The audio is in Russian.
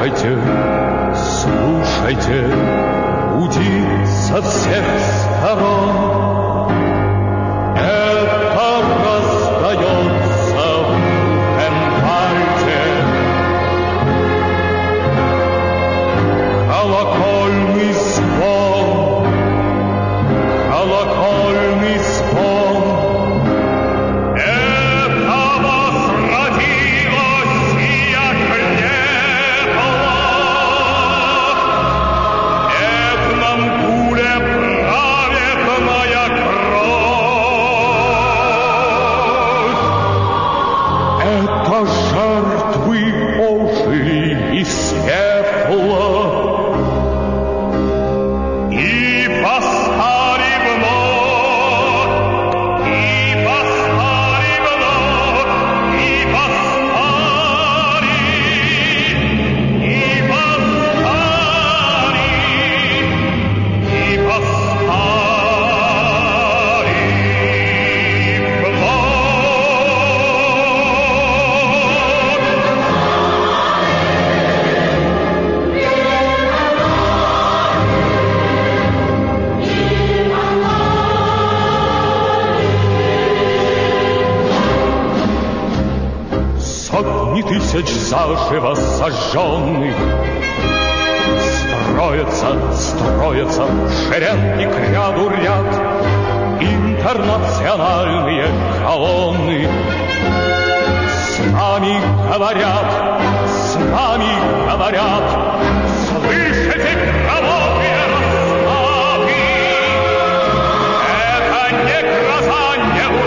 Слушайте, слушайте, гудит со всех сторон. Это раздается в Бухенвальде. Колокольный звон, колокольный звон. Это возродилась сия крепость. Не в нам гуле праведная кровь. Это жертвы Божии и светла. Сотни тысяч заживо сожженных строятся в шеренги к ряду ряд интернациональные колонны. С нами говорят, слышите кровавые расправы. Это не гроза, не